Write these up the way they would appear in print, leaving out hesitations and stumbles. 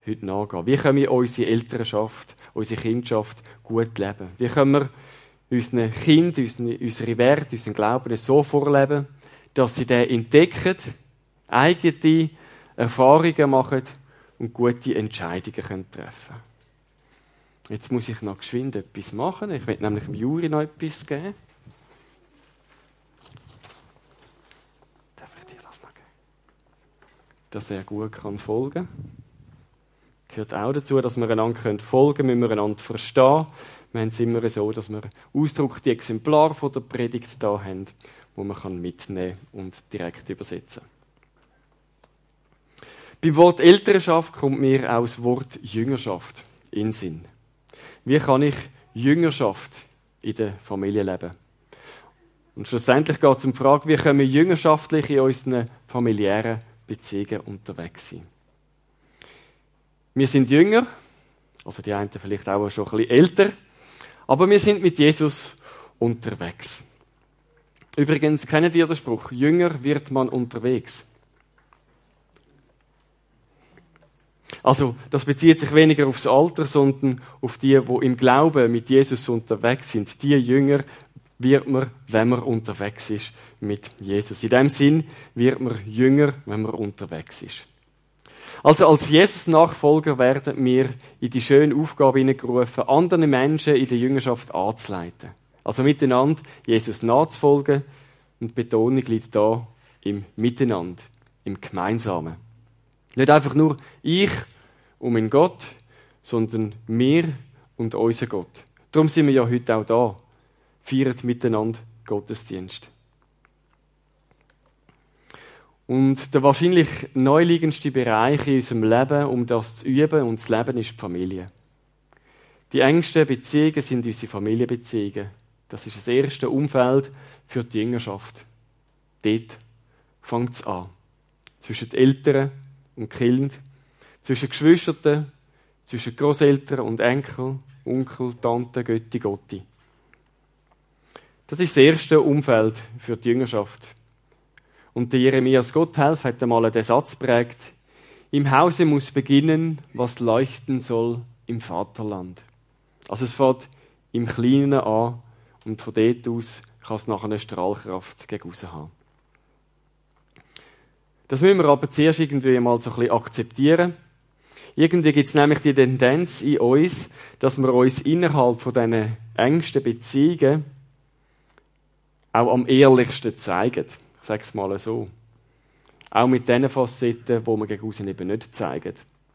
heute nachgehen? Wie können wir unsere Elternschaft, unsere Kindschaft gut leben? Wie können wir unseren Kindern, unsere Werte, unseren Glauben so vorleben, dass sie den entdecken, eigene Erfahrungen machen und gute Entscheidungen treffen können? Jetzt muss ich noch geschwind etwas machen. Ich will nämlich dem Juri noch etwas geben. Darf ich dir das noch geben? Dass er gut folgen kann. Gehört auch dazu, dass wir einander folgen können, müssen wir einander verstehen. Wir haben es immer so, dass wir ausgedruckte Exemplare von der Predigt da haben, die man mitnehmen und direkt übersetzen kann. Beim Wort Elternschaft kommt mir auch das Wort Jüngerschaft in den Sinn. Wie kann ich Jüngerschaft in der Familie leben? Und schlussendlich geht es um die Frage, wie können wir jüngerschaftlich in unseren familiären Beziehungen unterwegs sein? Wir sind Jünger, also die einen vielleicht auch schon ein bisschen älter, aber wir sind mit Jesus unterwegs. Übrigens, kennt ihr den Spruch, Jünger wird man unterwegs? Also, das bezieht sich weniger aufs Alter, sondern auf die im Glauben mit Jesus unterwegs sind. Die Jünger wird man, wenn man unterwegs ist mit Jesus. In dem Sinn wird man Jünger, wenn man unterwegs ist. Also als Jesus-Nachfolger werden wir in die schöne Aufgabe hineingerufen, andere Menschen in der Jüngerschaft anzuleiten. Also miteinander Jesus nachzufolgen, und die Betonung liegt da im Miteinander, im Gemeinsamen. Nicht einfach nur ich und mein Gott, sondern wir und unser Gott. Darum sind wir ja heute auch da, feiern miteinander Gottesdienst. Und der wahrscheinlich neuliegendste Bereich in unserem Leben, um das zu üben und zu leben, ist die Familie. Die engsten Beziehungen sind unsere Familienbeziehungen. Das ist das erste Umfeld für die Jüngerschaft. Dort fängt es an. Zwischen den Eltern und Kind, zwischen Geschwistern, zwischen Großeltern und Enkel, Onkel, Tante, Götti, Gotti. Das ist das erste Umfeld für die Jüngerschaft. Und der Jeremias Gotthelf hat einmal den Satz geprägt: Im Hause muss beginnen, was leuchten soll im Vaterland. Also es fängt im Kleinen an und von dort aus kann es nachher eine Strahlkraft gegen raus haben. Das müssen wir aber zuerst irgendwie mal so ein bisschen akzeptieren. Irgendwie gibt es nämlich die Tendenz in uns, dass wir uns innerhalb von diesen engsten Beziehungen auch am ehrlichsten zeigen. Ich sage es mal so. Auch mit den Facetten, die wir gegen aussen eben nicht zeigen.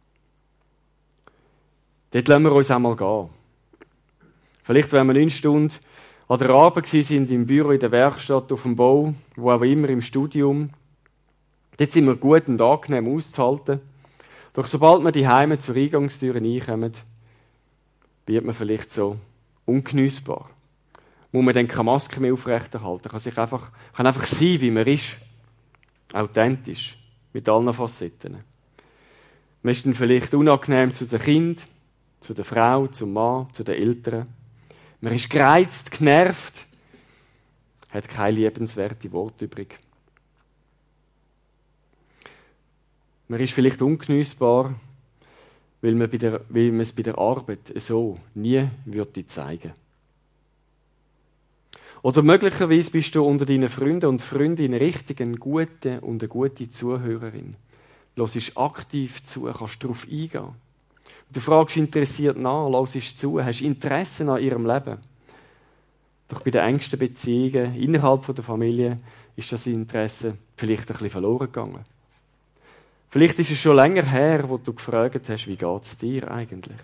Dort lassen wir uns auch mal gehen. Vielleicht, wenn wir 9 Stunden an der Arbeit sind, im Büro, in der Werkstatt, auf dem Bau, wo auch immer, im Studium. Dort sind wir gut und angenehm auszuhalten. Doch sobald wir die Heime zur Eingangstür reinkommen, wird man vielleicht so ungeniessbar. Wo man dann keine Maske mehr aufrechterhalten kann einfach sein, wie man ist. Authentisch. Mit allen Facetten. Man ist dann vielleicht unangenehm zu den Kindern, zu der Frau, zum Mann, zu den Eltern. Man ist gereizt, genervt, hat keine liebenswerte Worte übrig. Man ist vielleicht ungeniessbar, weil man es bei der Arbeit so nie würde zeigen. Oder möglicherweise bist du unter deinen Freunden und Freundinnen richtig eine gute Zuhörerin. Hörst aktiv zu, kannst darauf eingehen. Du fragst interessiert nach, hörst zu, hast Interesse an ihrem Leben. Doch bei den engsten Beziehungen innerhalb der Familie ist das Interesse vielleicht ein bisschen verloren gegangen. Vielleicht ist es schon länger her, wo du gefragt hast, wie geht es dir eigentlich?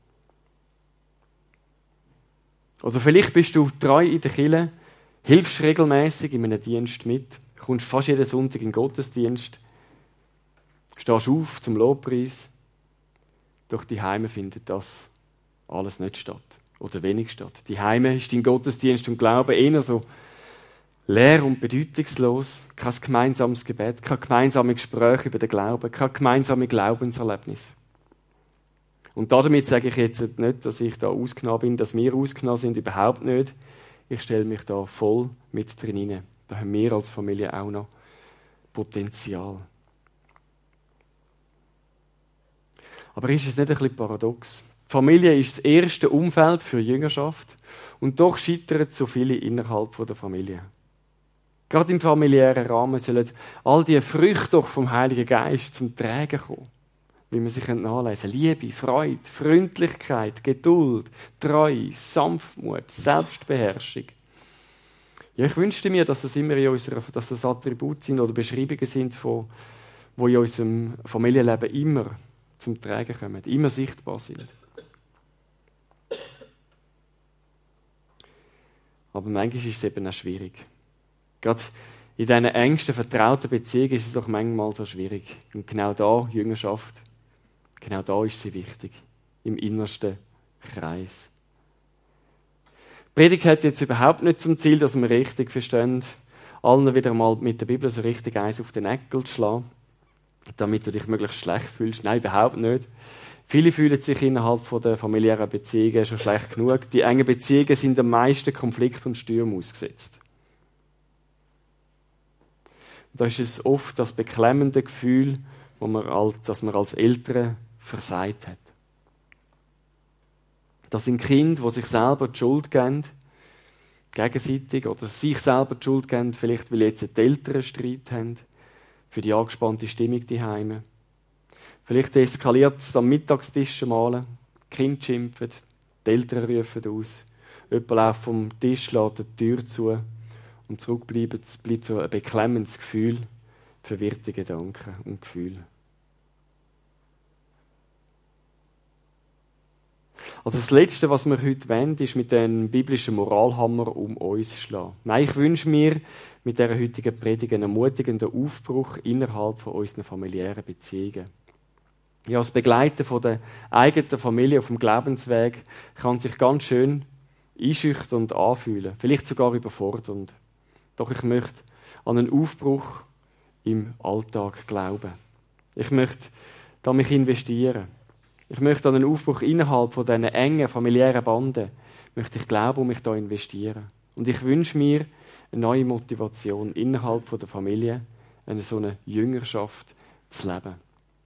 Oder vielleicht bist du treu in der Kirche, hilfst regelmäßig in einem Dienst mit, kommst fast jeden Sonntag in den Gottesdienst, stehst auf zum Lobpreis, doch die Heime findet das alles nicht statt oder wenig statt. Die Heime ist dein Gottesdienst und Glaube eher so leer und bedeutungslos, kein gemeinsames Gebet, kein gemeinsames Gespräch über den Glauben, kein gemeinsames Glaubenserlebnis. Und damit sage ich jetzt nicht, dass ich da ausgenommen bin, dass wir ausgenommen sind, überhaupt nicht. Ich stelle mich da voll mit drin hinein. Da haben wir als Familie auch noch Potenzial. Aber ist es nicht ein bisschen paradox? Die Familie ist das erste Umfeld für Jüngerschaft und doch scheitern so viele innerhalb der Familie. Gerade im familiären Rahmen sollen all die Früchte doch vom Heiligen Geist zum Tragen kommen. Wie man sich nachlesen kann. Liebe, Freude, Freundlichkeit, Geduld, Treue, Sanftmut, Selbstbeherrschung. Ja, ich wünschte mir, dass das immer dass das Attribute sind oder Beschreibungen sind, die in unserem Familienleben immer zum Tragen kommen, immer sichtbar sind. Aber manchmal ist es eben auch schwierig. Gerade in diesen engsten, vertrauten Beziehungen ist es auch manchmal so schwierig. Und genau da, Jüngerschaft, genau da ist sie wichtig. Im innersten Kreis. Die Predigt hat jetzt überhaupt nicht zum Ziel, dass wir richtig verstehen, allen wieder mal mit der Bibel so richtig eins auf den Nägel zu schlagen, damit du dich möglichst schlecht fühlst. Nein, überhaupt nicht. Viele fühlen sich innerhalb der familiären Beziehungen schon schlecht genug. Die engen Beziehungen sind am meisten Konflikt und Stürmen ausgesetzt. Da ist es oft das beklemmende Gefühl, dass man als Eltern versagt hat. Das sind Kinder, die sich selber die Schuld geben, gegenseitig, oder sich selber die Schuld geben, vielleicht weil jetzt die Eltern Streit haben, für die angespannte Stimmung daheim. Vielleicht eskaliert es am Mittagstisch mal, die Kinder schimpfen, die Eltern rufen aus, jemand läuft vom Tisch, lässt die Tür zu und zurück bleibt so ein beklemmendes Gefühl, verwirrte Gedanken und Gefühle. Also das Letzte, was wir heute wollen, ist mit dem biblischen Moralhammer um uns schlagen. Nein, ich wünsche mir mit dieser heutigen Predigt einen ermutigenden Aufbruch innerhalb von unseren familiären Beziehungen. Ja, das Begleiten von der eigenen Familie auf dem Glaubensweg kann sich ganz schön einschüchternd anfühlen, vielleicht sogar überfordernd. Doch ich möchte an einen Aufbruch im Alltag glauben. Ich möchte da mich investieren. Ich möchte an einen Aufbruch innerhalb von diesen engen familiären Banden, möchte ich glauben und mich da investieren. Und ich wünsche mir eine neue Motivation innerhalb von der Familie, eine so eine Jüngerschaft zu leben.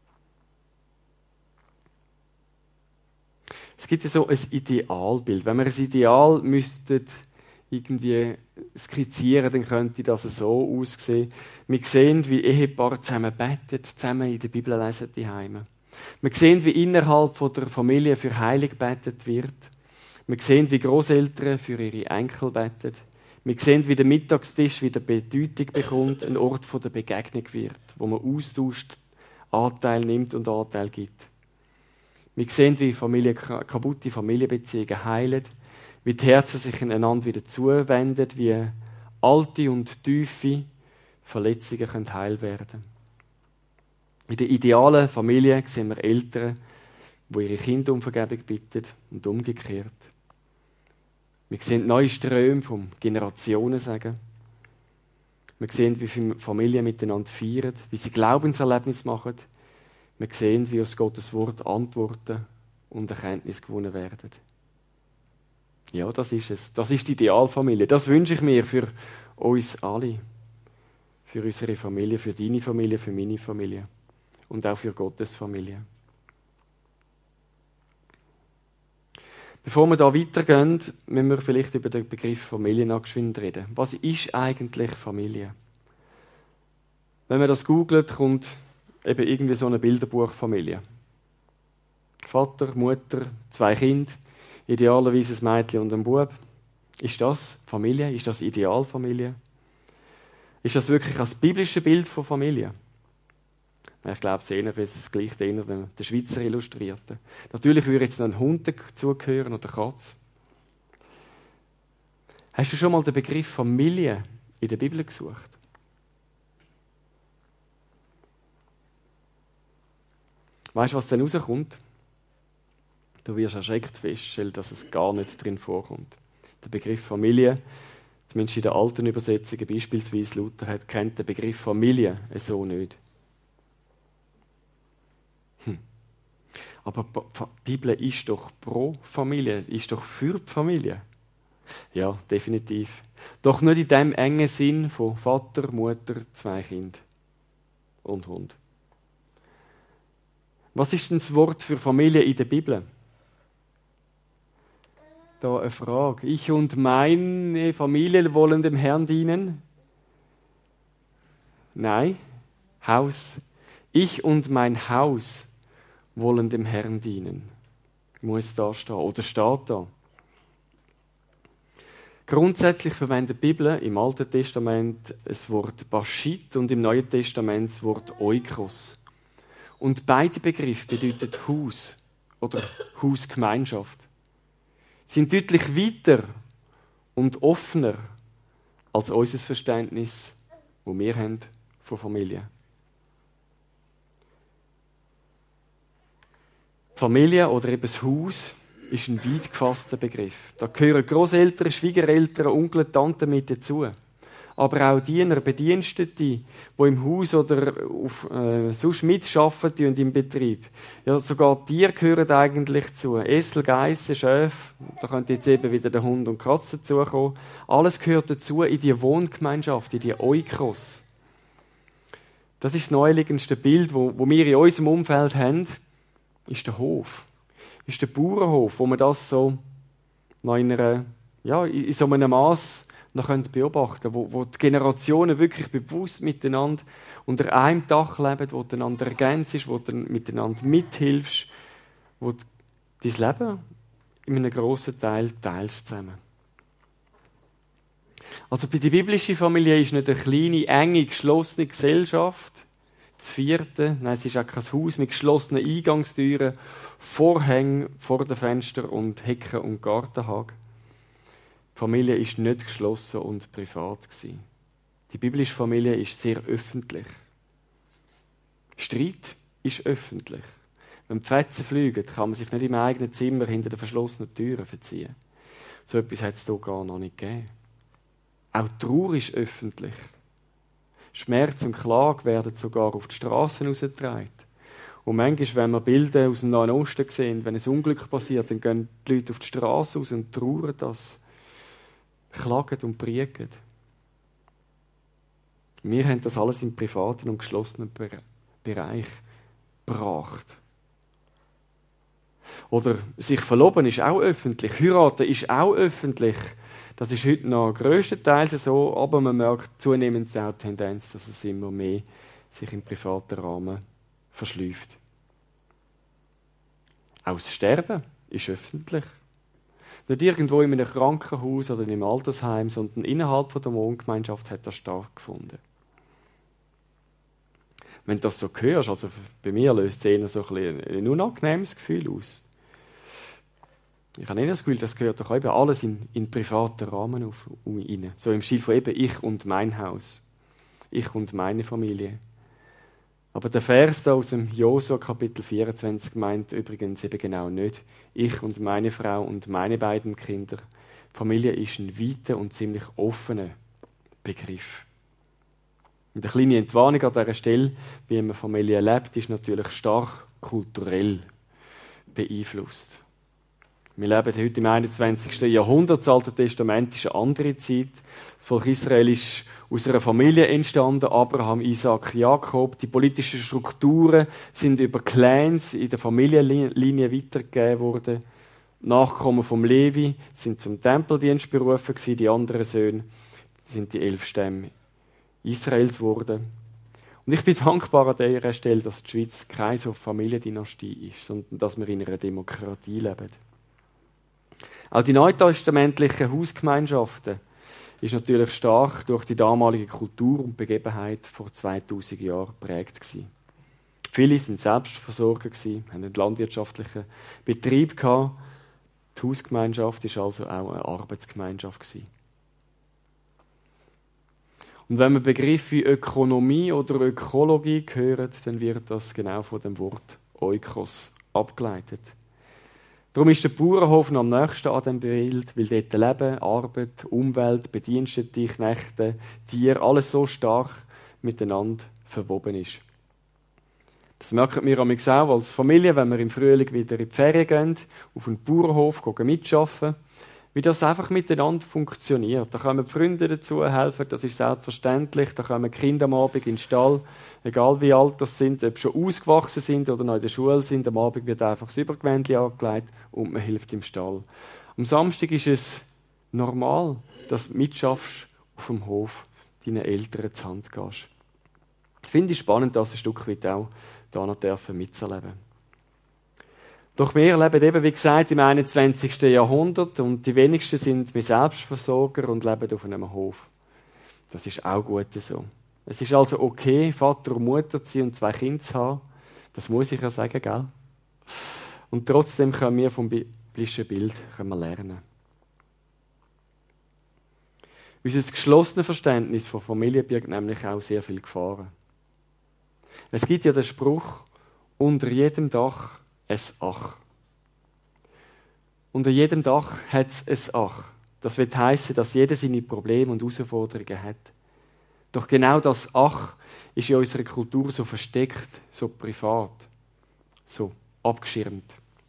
Es gibt ja so ein Idealbild. Wenn wir ein Ideal irgendwie skizzieren, dann könnte das so aussehen. Wir sehen, wie Ehepaare zusammen beten, zusammen in der Bibel lesen daheim. Wir sehen, wie innerhalb von der Familie für Heilig gebetet wird. Wir sehen, wie Großeltern für ihre Enkel beten. Wir sehen, wie der Mittagstisch wieder Bedeutung bekommt, ein Ort der Begegnung wird, wo man austauscht, Anteil nimmt und Anteil gibt. Wir sehen, wie kaputte Familienbeziehungen heilen, wie die Herzen sich einander wieder zuwenden, wie alte und tiefe Verletzungen heil werden können. In der idealen Familie sehen wir Eltern, die ihre Kinder um Vergebung bitten und umgekehrt. Wir sehen neue Ströme vom Generationensagen. Wir sehen, wie Familien miteinander feiern, wie sie Glaubenserlebnisse machen. Wir sehen, wie aus Gottes Wort Antworten und Erkenntnis gewonnen werden. Ja, das ist es. Das ist die Idealfamilie. Das wünsche ich mir für uns alle. Für unsere Familie, für deine Familie, für meine Familie. Und auch für Gottes Familie. Bevor wir da weitergehen, müssen wir vielleicht über den Begriff Familie noch geschwind reden. Was ist eigentlich Familie? Wenn man das googelt, kommt eben irgendwie so eine Bilderbuchfamilie. Vater, Mutter, 2 Kinder, idealerweise ein Mädchen und ein Bub. Ist das Familie? Ist das Idealfamilie? Ist das wirklich das biblische Bild von Familie? Ich glaube, es ist das gleiche eher der Schweizer Illustrierte. Natürlich würde jetzt noch ein Hund dazugehören oder eine Katze. Hast du schon mal den Begriff Familie in der Bibel gesucht? Weißt du, was dann rauskommt? Du wirst erschreckt feststellen, dass es gar nicht drin vorkommt. Der Begriff Familie, zumindest in der alten Übersetzung, beispielsweise Luther, kennt den Begriff Familie so nicht. Aber die Bibel ist doch pro Familie, ist doch für die Familie. Ja, definitiv. Doch nicht in dem engen Sinn von Vater, Mutter, 2 Kinder und Hund. Was ist denn das Wort für Familie in der Bibel? Da eine Frage. Ich und meine Familie wollen dem Herrn dienen? Nein. Haus. Ich und mein Haus wollen dem Herrn dienen. Muss da stehen oder steht da. Grundsätzlich verwendet die Bibel im Alten Testament das Wort Baschit und im Neuen Testament das Wort Oikos. Und beide Begriffe bedeuten Haus oder Hausgemeinschaft. Sie sind deutlich weiter und offener als unser Verständnis, das wir haben von Familie. Die Familie oder eben das Haus ist ein weit gefasster Begriff. Da gehören Grosseltern, Schwiegereltern, Onkel, Tanten mit dazu. Aber auch Diener, Bedienstete, die im Haus oder sonst mitarbeiten im Betrieb. Ja, sogar Tiere gehören eigentlich zu. Esel, Geissen, Schäfe, da könnte jetzt eben wieder der Hund und die Katze dazukommen. Alles gehört dazu in die Wohngemeinschaft, in die Oikos. Das ist das naheliegendste Bild, wo wir in unserem Umfeld haben, ist der Hof. Ist der Bauernhof, wo man das so in so einem Maß noch beobachten können, wo die Generationen wirklich bewusst miteinander unter einem Dach leben, wo du einander ergänzt, wo du miteinander mithilfst, wo du dein Leben in einem grossen Teil teilst zusammen. Also bei der biblischen Familie ist nicht eine kleine, enge, geschlossene Gesellschaft, das vierte, nein, es ist auch kein Haus mit geschlossenen Eingangstüren, Vorhängen vor den Fenstern und Hecken und Gartenhag. Die Familie ist nicht geschlossen und privat gewesen. Die biblische Familie ist sehr öffentlich. Streit ist öffentlich. Wenn die Fetzen fliegen, kann man sich nicht im eigenen Zimmer hinter den verschlossenen Türen verziehen. So etwas hat es hier gar noch nicht gegeben. Auch Trauer ist öffentlich. Schmerz und Klage werden sogar auf die Straßen herausgetragen. Und manchmal, wenn wir Bilder aus dem Nahen Osten sehen, wenn ein Unglück passiert, dann gehen die Leute auf die Straße raus und trauern das, klagen und briegen. Wir haben das alles im privaten und geschlossenen Bereich gebracht. Oder sich verloben ist auch öffentlich, heiraten ist auch öffentlich. Das ist heute noch grösstenteils so, aber man merkt zunehmend auch die Tendenz, dass es immer mehr sich im privaten Rahmen verschläuft. Auch das Sterben ist öffentlich. Nicht irgendwo in einem Krankenhaus oder in einem Altersheim, sondern innerhalb der Wohngemeinschaft hat das stattgefunden. Wenn du das so hörst, also bei mir löst es eher so ein unangenehmes Gefühl aus. Ich habe nicht das Gefühl, das gehört doch eben alles in privaten Rahmen rein. So im Stil von eben ich und mein Haus. Ich und meine Familie. Aber der Vers da aus dem Josua Kapitel 24 meint übrigens eben genau nicht ich und meine Frau und meine beiden Kinder. Familie ist ein weiter und ziemlich offener Begriff. Und eine kleine Entwarnung an dieser Stelle, wie man Familie lebt, ist natürlich stark kulturell beeinflusst. Wir leben heute im 21. Jahrhundert. Das Alte Testament ist eine andere Zeit. Das Volk Israel ist aus einer Familie entstanden. Abraham, Isaac, Jakob. Die politischen Strukturen sind über Clans in der Familienlinie weitergegeben worden. Nachkommen vom Levi sind zum Tempeldienst berufen gewesen. Die anderen Söhne sind die 11 Stämme Israels geworden. Und ich bin dankbar an dieser Stelle, dass die Schweiz keine so Familiendynastie ist, sondern dass wir in einer Demokratie leben. Auch die neutestamentlichen Hausgemeinschaften ist natürlich stark durch die damalige Kultur und Begebenheit vor 2000 Jahren geprägt gewesen. Viele sind Selbstversorger gewesen, haben einen landwirtschaftlichen Betrieb gehabt. Die Hausgemeinschaft ist also auch eine Arbeitsgemeinschaft gewesen. Und wenn man Begriffe wie Ökonomie oder Ökologie hört, dann wird das genau von dem Wort Oikos abgeleitet. Darum ist der Bauernhof noch am nächsten an dem Bild, weil dort Leben, Arbeit, Umwelt, Bedienstete, Knechte, Tiere, alles so stark miteinander verwoben ist. Das merken wir auch als Familie, wenn wir im Frühling wieder in die Ferien gehen, auf einen Bauernhof mitarbeiten, Wie das einfach miteinander funktioniert. Da kommen die Freunde dazu helfen, das ist selbstverständlich. Da kommen die Kinder am Abend in den Stall, egal wie alt das sind, ob sie schon ausgewachsen sind oder noch in der Schule sind. Am Abend wird einfach das Übergewändchen angelegt und man hilft im Stall. Am Samstag ist es normal, dass du mitschaffst auf dem Hof, deinen Eltern zur Hand gehst. Ich finde es spannend, das ein Stück weit auch hier noch mitzuerleben. Doch wir leben eben, wie gesagt, im 21. Jahrhundert und die wenigsten sind wir Selbstversorger und leben auf einem Hof. Das ist auch gut so. Es ist also okay, Vater und Mutter zu sein und 2 Kinder zu haben. Das muss ich ja sagen, gell? Und trotzdem können wir vom biblischen Bild lernen. Unser geschlossenes Verständnis von Familie birgt nämlich auch sehr viele Gefahren. Es gibt ja den Spruch, unter jedem Dach ein Ach. Unter jedem Dach hat es ein Ach. Das will heissen, dass jeder seine Probleme und Herausforderungen hat. Doch genau das Ach ist in unserer Kultur so versteckt, so privat, so abgeschirmt.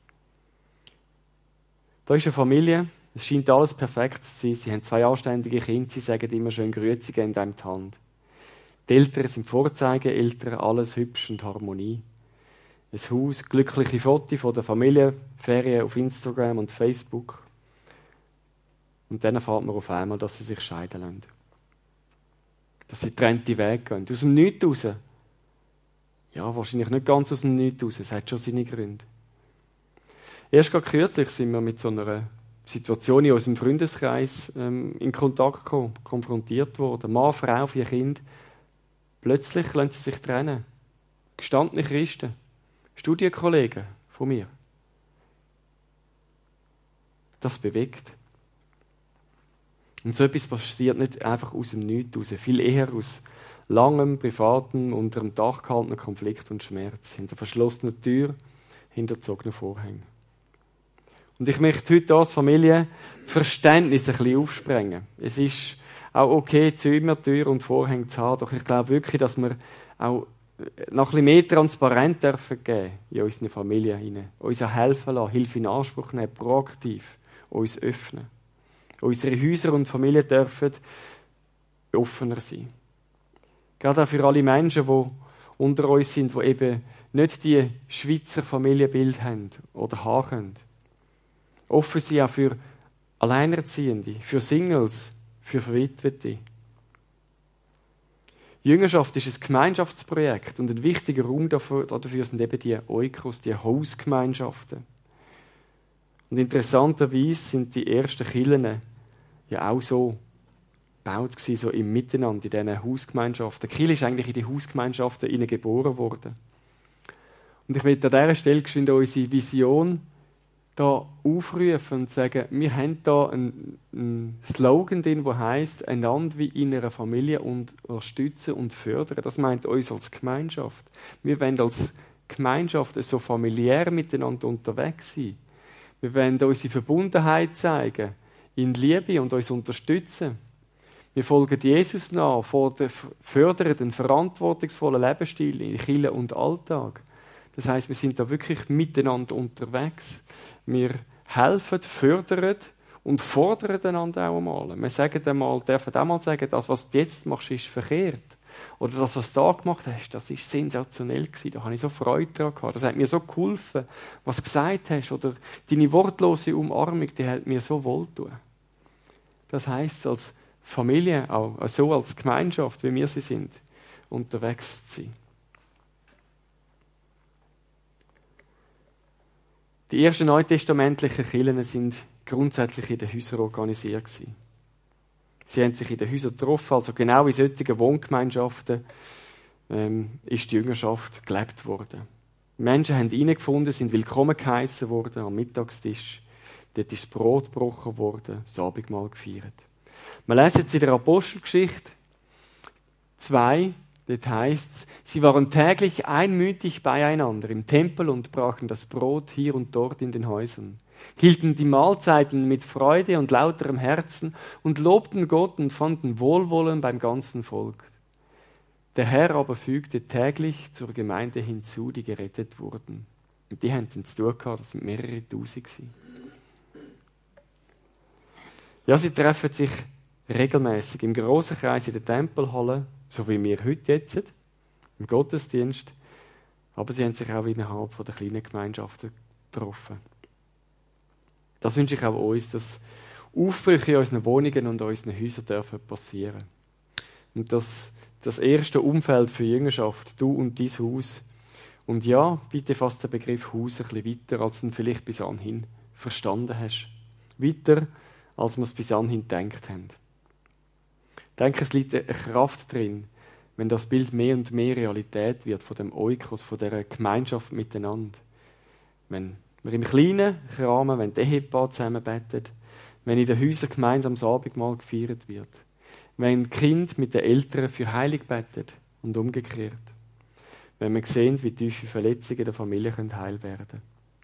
Da ist eine Familie, es scheint alles perfekt zu sein. Sie haben 2 anständige Kinder, sie sagen immer schön Grüezi, geben einem die Hand. Die Eltern sind Vorzeigeeltern, alles hübsch und Harmonie. Ein Haus, glückliche Fotos von der Familie, Ferien auf Instagram und Facebook. Und dann erfährt man auf einmal, dass sie sich scheiden lassen. Dass sie getrennte Wege gehen. Aus dem Nichts raus. Ja, wahrscheinlich nicht ganz aus dem Nichts raus. Es hat schon seine Gründe. Erst gerade kürzlich sind wir mit so einer Situation in unserem Freundeskreis in Kontakt gekommen, konfrontiert worden. Mann, Frau, 4 Kinder. Plötzlich lassen sie sich trennen. Gestandene Christen. Studienkollegen von mir. Das bewegt. Und so etwas passiert nicht einfach aus dem Nichts raus, viel eher aus langem, privatem, unter dem Dach gehaltenem Konflikt und Schmerz, hinter verschlossener Tür, hinter gezogenen Vorhängen. Und ich möchte heute als Familie Verständnis ein bisschen aufsprengen. Es ist auch okay, Zimmertür und Vorhänge zu haben, doch ich glaube wirklich, dass wir auch noch ein bisschen mehr Transparenz dürfen geben in unsere Familie hinein. Uns auch helfen lassen, Hilfe in Anspruch nehmen, proaktiv uns öffnen. Unsere Häuser und Familien dürfen offener sein. Gerade auch für alle Menschen, die unter uns sind, die eben nicht die Schweizer Familienbild haben oder haben können. Offen sein auch für Alleinerziehende, für Singles, für Verwitwete. Jüngerschaft ist ein Gemeinschaftsprojekt und ein wichtiger Raum dafür sind eben die Oikos, die Hausgemeinschaften. Und interessanterweise sind die ersten Kirchen ja auch so gebaut gewesen, so im Miteinander, in diesen Hausgemeinschaften. Die Kirche ist eigentlich in die Hausgemeinschaften geboren worden. Und ich will an dieser Stelle geschwind unsere Vision da aufrufen und sagen, wir haben da einen Slogan drin, der heisst, einander wie in einer Familie unterstützen und fördern. Das meint uns als Gemeinschaft. Wir wollen als Gemeinschaft so familiär miteinander unterwegs sein. Wir wollen unsere Verbundenheit zeigen, in Liebe und uns unterstützen. Wir folgen Jesus nach, fördern den verantwortungsvollen Lebensstil in Kirche und Alltag. Das heisst, wir sind da wirklich miteinander unterwegs. Wir helfen, fördern und fordern einander auch einmal. Wir sagen einmal, dürfen auch mal sagen, das, was du jetzt machst, ist verkehrt. Oder das, was du da gemacht hast, das war sensationell gewesen. Da habe ich so Freude daran gehabt. Das hat mir so geholfen, was du gesagt hast. Oder deine wortlose Umarmung, die hat mir so wohlgetan. Das heisst, als Familie, auch so als Gemeinschaft, wie wir sie sind, unterwegs zu sein. Die ersten neutestamentlichen Kirchen sind grundsätzlich in den Häusern organisiert gewesen. Sie haben sich in den Häusern getroffen, also genau in solchen Wohngemeinschaften ist die Jüngerschaft gelebt worden. Die Menschen haben hineingefunden, sind willkommen geheissen worden am Mittagstisch. Dort ist das Brot gebrochen worden, das Abendmahl gefeiert. Wir lesen jetzt in der Apostelgeschichte 2, dort heisst es, sie waren täglich einmütig beieinander im Tempel und brachen das Brot hier und dort in den Häusern, hielten die Mahlzeiten mit Freude und lauterem Herzen und lobten Gott und fanden Wohlwollen beim ganzen Volk. Der Herr aber fügte täglich zur Gemeinde hinzu, die gerettet wurden. Und die haben dann zu tun gehabt, das sind mehrere Tausend gewesen. Ja, sie treffen sich regelmäßig im grossen Kreis in der Tempelhalle, so wie wir heute jetzt, im Gottesdienst. Aber sie haben sich auch innerhalb der kleinen Gemeinschaften getroffen. Das wünsche ich auch uns, dass Aufbrüche in unseren Wohnungen und unseren Häusern dürfen passieren. Und dass das erste Umfeld für Jüngerschaft, du und dein Haus, und ja, bitte fasst den Begriff Haus ein bisschen weiter, als du ihn vielleicht bis anhin verstanden hast. Weiter, als wir es bis anhin gedacht haben. Ich denke, es liegt eine Kraft drin, wenn das Bild mehr und mehr Realität wird von dem Oikos, von dieser Gemeinschaft miteinander. Wenn wir im kleinen Rahmen, wenn die Ehepaare zusammen beten, wenn in den Häusern gemeinsam das Abendmahl gefeiert wird, wenn die Kinder mit den Eltern für Heilung beten und umgekehrt, wenn wir sehen, wie tiefe Verletzungen in der Familie heil werden können.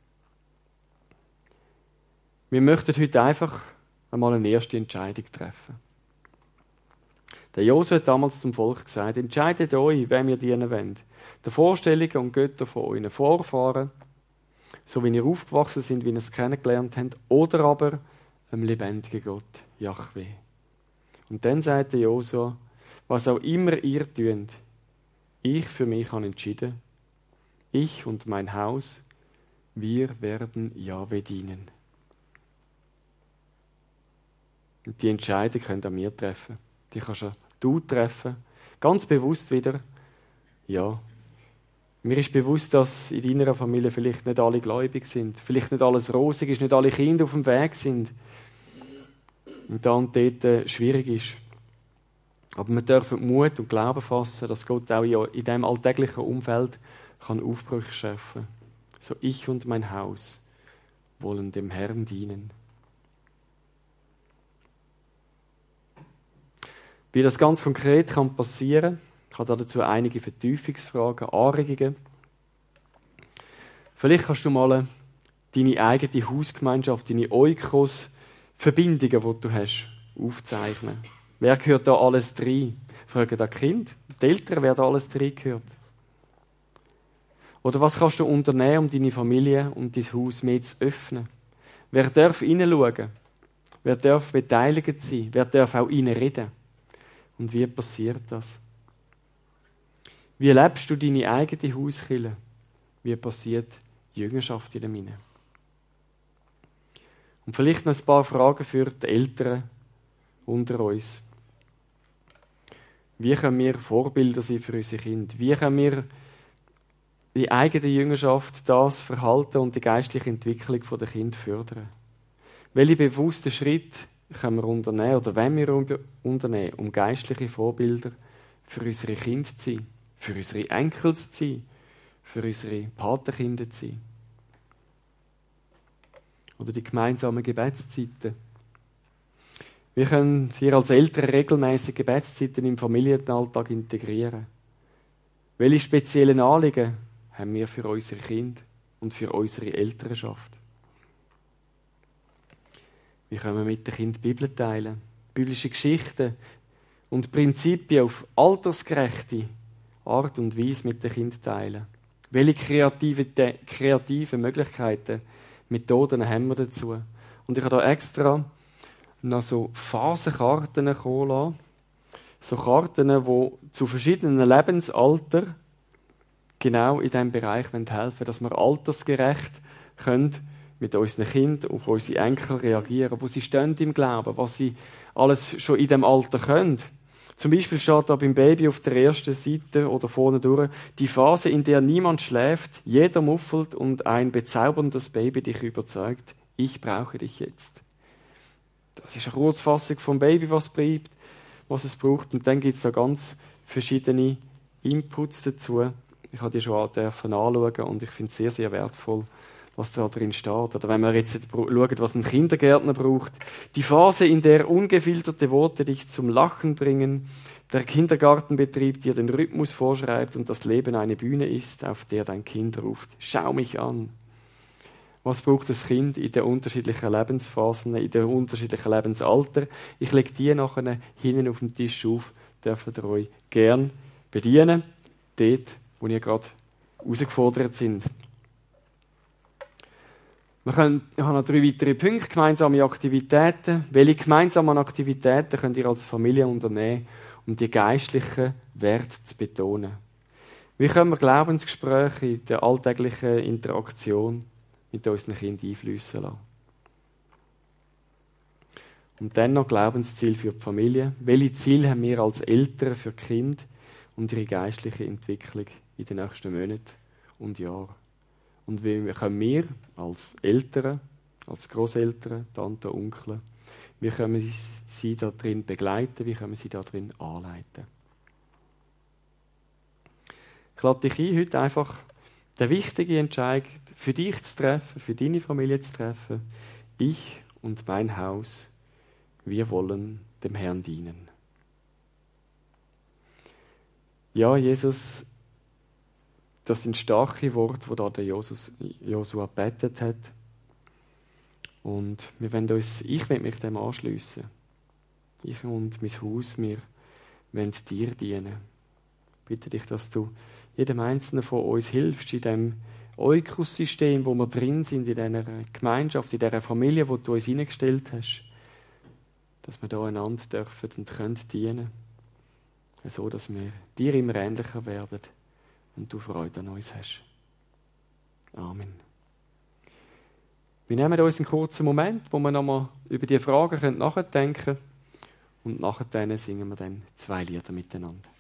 Wir möchten heute einfach einmal eine erste Entscheidung treffen. Der Josua hat damals zum Volk gesagt, entscheidet euch, wem ihr dienen wollt. Den Vorstellungen und Göttern von euren Vorfahren, so wie ihr aufgewachsen seid, wie ihr es kennengelernt habt, oder aber dem lebendigen Gott, Jahwe. Und dann sagt der Josua, was auch immer ihr tut, ich für mich habe entschieden, ich und mein Haus, wir werden Jahwe dienen. Und die Entscheidung könnt ihr mir treffen. Die kannst du treffen. Ganz bewusst wieder, ja. Mir ist bewusst, dass in deiner Familie vielleicht nicht alle gläubig sind. Vielleicht nicht alles rosig ist, nicht alle Kinder auf dem Weg sind. Und da und dort schwierig ist. Aber wir dürfen Mut und Glauben fassen, dass Gott auch in diesem alltäglichen Umfeld kann Aufbrüche schaffen. So ich und mein Haus wollen dem Herrn dienen. Wie das ganz konkret kann passieren, ich habe dazu einige Vertiefungsfragen, Anregungen. Vielleicht kannst du mal deine eigene Hausgemeinschaft, deine Oikos-Verbindungen, die du hast, aufzeichnen. Wer gehört da alles rein? Fragen da Kind, die Eltern, wer da alles rein gehört. Oder was kannst du unternehmen, um deine Familie und dein Haus mehr zu öffnen? Wer darf hineinschauen? Wer darf beteiligt sein? Wer darf auch reinreden? Und wie passiert das? Wie lebst du deine eigene Hauskirche? Wie passiert Jüngerschaft in dem Hinein? Und vielleicht noch ein paar Fragen für die Eltern unter uns. Wie können wir Vorbilder sein für unsere Kinder? Wie können wir die eigene Jüngerschaft, das Verhalten und die geistliche Entwicklung der Kinder fördern? Welche bewussten Schritte können wir unternehmen oder wollen wir unternehmen, um geistliche Vorbilder für unsere Kinder zu sein, für unsere Enkel zu sein, für unsere Patenkinder zu sein? Oder die gemeinsamen Gebetszeiten. Wir können hier als Eltern regelmäßig Gebetszeiten im Familienalltag integrieren. Welche speziellen Anliegen haben wir für unsere Kinder und für unsere Elternschaft? Wie können wir mit den Kindern die Bibel teilen? Biblische Geschichten und Prinzipien auf altersgerechte Art und Weise mit den Kindern teilen? Welche kreative Möglichkeiten, Methoden haben wir dazu? Und ich habe da extra noch so Phasenkarten kommen lassen. So Karten, die zu verschiedenen Lebensaltern genau in diesem Bereich helfen wollen, dass wir altersgerecht können mit unseren Kindern auf unsere Enkel reagieren, wo sie stehen im Glauben, was sie alles schon in diesem Alter können. Zum Beispiel steht da beim Baby auf der ersten Seite oder vorne durch, die Phase, in der niemand schläft, jeder muffelt und ein bezauberndes Baby dich überzeugt, ich brauche dich jetzt. Das ist eine Kurzfassung vom Baby, was es braucht. Und dann gibt es da ganz verschiedene Inputs dazu. Ich habe die schon anschauen und ich finde es sehr, sehr wertvoll, was da drin steht. Oder wenn wir jetzt schauen, was ein Kindergärtner braucht. Die Phase, in der ungefilterte Worte dich zum Lachen bringen, der Kindergartenbetrieb dir den Rhythmus vorschreibt und das Leben eine Bühne ist, auf der dein Kind ruft, schau mich an. Was braucht das Kind in den unterschiedlichen Lebensphasen, in den unterschiedlichen Lebensalter? Ich lege die nachher hinten auf den Tisch auf, dürft ihr euch gern bedienen, dort, wo ihr gerade herausgefordert sind. Ich habe noch 3 weitere Punkte, gemeinsame Aktivitäten. Welche gemeinsamen Aktivitäten könnt ihr als Familie unternehmen, um die geistlichen Werte zu betonen? Wie können wir Glaubensgespräche in der alltäglichen Interaktion mit unseren Kindern einfließen lassen? Und dann noch Glaubensziel für die Familie. Welche Ziele haben wir als Eltern für die Kinder und ihre geistliche Entwicklung in den nächsten Monaten und Jahren? Und wie können wir als Eltern, als Grosseltern, Tante, Onkel, wie können wir sie da drin begleiten, wie können wir sie da drin anleiten? Ich lade dich ein, heute einfach den wichtigen Entscheid für dich zu treffen, für deine Familie zu treffen. Ich und mein Haus, wir wollen dem Herrn dienen. Ja, Jesus, das sind starke Worte, die da der Josua gebetet hat. Und ich will mich dem anschliessen. Ich und mein Haus, wir wollen dir dienen. Ich bitte dich, dass du jedem Einzelnen von uns hilfst, in dem Oikos-System, wo wir drin sind, in dieser Gemeinschaft, in dieser Familie, wo du uns hineingestellt hast, dass wir da einander dürfen und können dienen, so dass wir dir immer ähnlicher werden und du Freude an uns hast. Amen. Wir nehmen uns einen kurzen Moment, wo wir nochmal über die Fragen nachdenken können und nachher singen wir dann 2 Lieder miteinander.